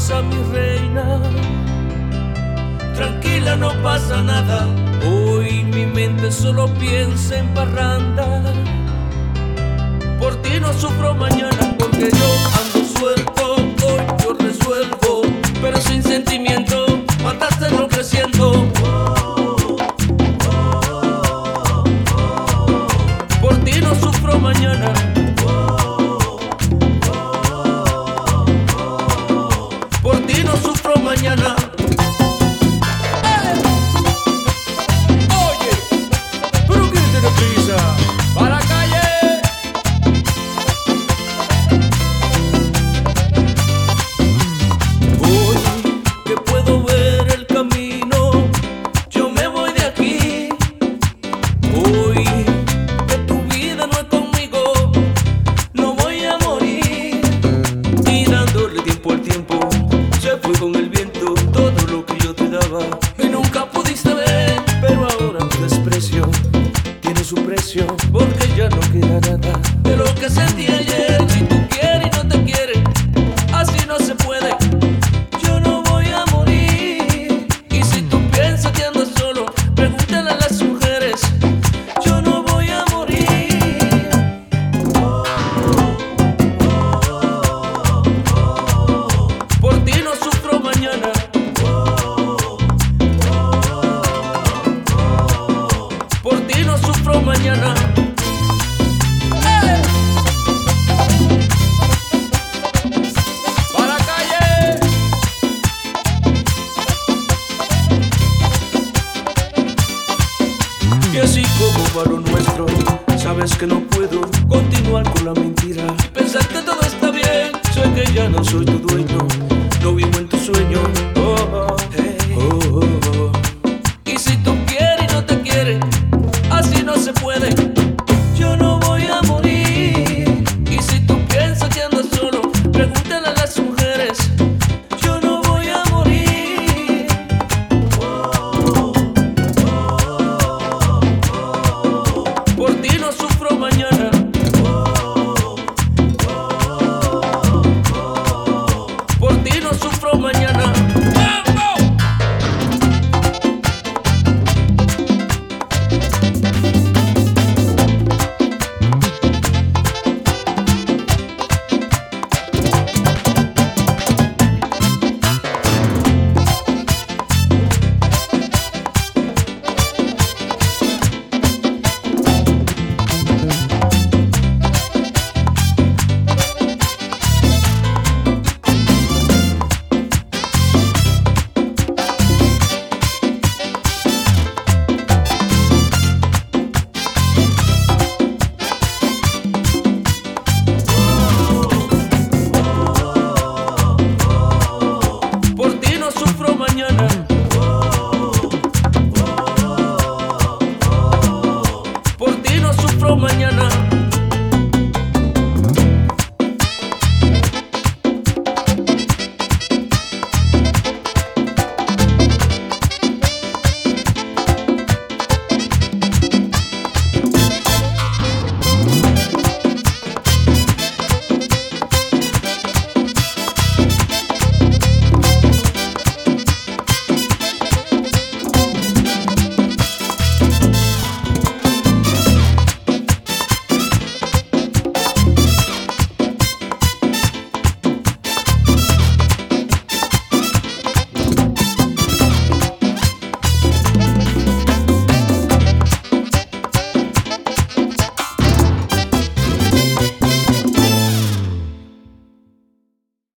pasa, mi reina? Tranquila, no pasa nada. Hoy mi mente solo piensa en parranda. Por ti no sufro mañana, porque yo ando suelto. Hoy yo resuelvo, pero sin sentimiento. Mataste enloqueciendo. Por ti no sufro mañana. Por ti no sufro mañana. Oye, pero ¿quién tiene prisa? ¡Para la calle! Hoy que puedo ver el camino, yo me voy de aquí. Hoy que tu vida no es conmigo, no voy a morir. Y dándole tiempo al tiempo, se fue con el viento todo lo que yo te daba. Y nunca pudiste ver, pero ahora tu desprecio tiene su precio, porque ya no queda nada de lo que sentí ayer. Si tú quieres y no te quieres, así no se puede. Yo no voy a morir. Y si tú piensas que ando solo, pregúntale a las mujeres. Yo no voy a morir. Por ti no sufro mañana. Por ti no sufro mañana. ¡Eh! ¡Para la calle! Y así como para lo nuestro, sabes que no puedo continuar con la mentira y pensar que todo está bien. Sé que ya no soy tu dueño, no vivo en tu sueño. Oh, oh, hey. Oh, oh, oh. Y si tú quieres y no te quieres, así no se puede. Yo no voy a morir. Y si tú piensas que ando solo, pregúntale a las mujeres. Yo no voy a morir. Por ti no sufro mañana. Por ti no sufro mañana. Por ti no sufro mañana. Por ti no sufro mañana.